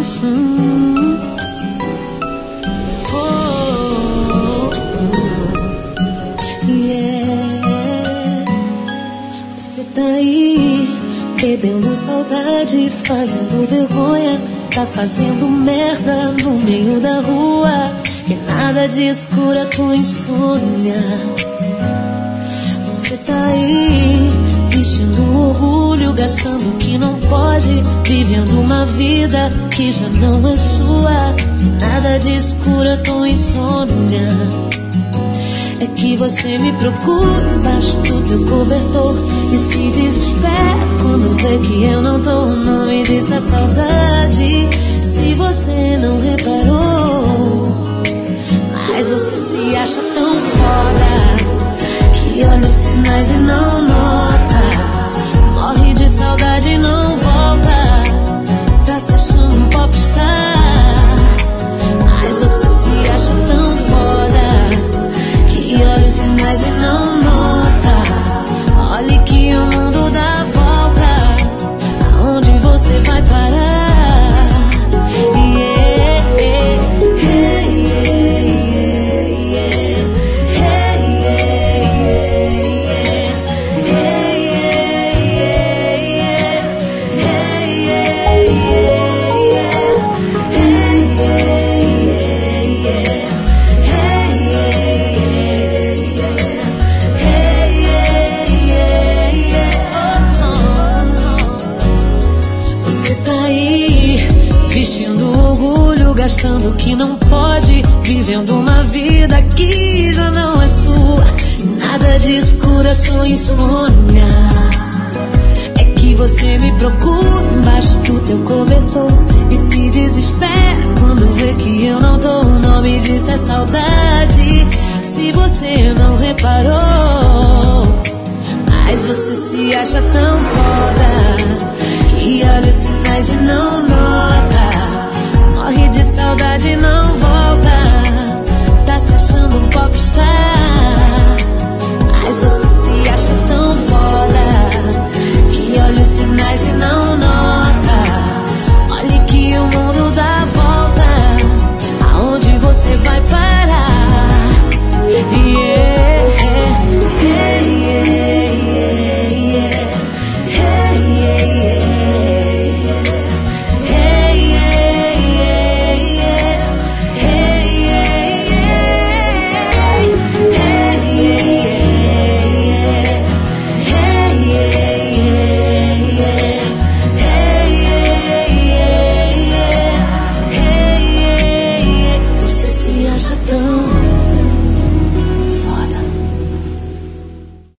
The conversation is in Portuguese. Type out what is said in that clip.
Você tá aí, bebendo saudade, fazendo vergonha, tá fazendo merda no meio da rua, e nada disso cura tua insônia. Você tá aí, vestindo orgulho, gastando o que não pode, vivendo uma vida que já não é sua, e nada disso cura tua insônia. É que você me procura embaixo do teu cobertor e se desespera quando vê que eu não tô. O nome disso é saudade, se você não reparou. Mas você se acha tão foda que olha os sinais e não nota. Morre de saudade e não volta, tá se achando um popstar. Mas você se acha tão foda que olha os sinais e não nota. Olhe que o mundo dá volta, aonde você vai parar? Vestindo orgulho, gastando o que não pode, vivendo uma vida que já não é sua, e nada disso cura sua insônia. É que você me procura embaixo do teu cobertor e se desespera quando vê que eu não tô. O nome disso é saudade, se você não reparou. Mas você se acha tão foda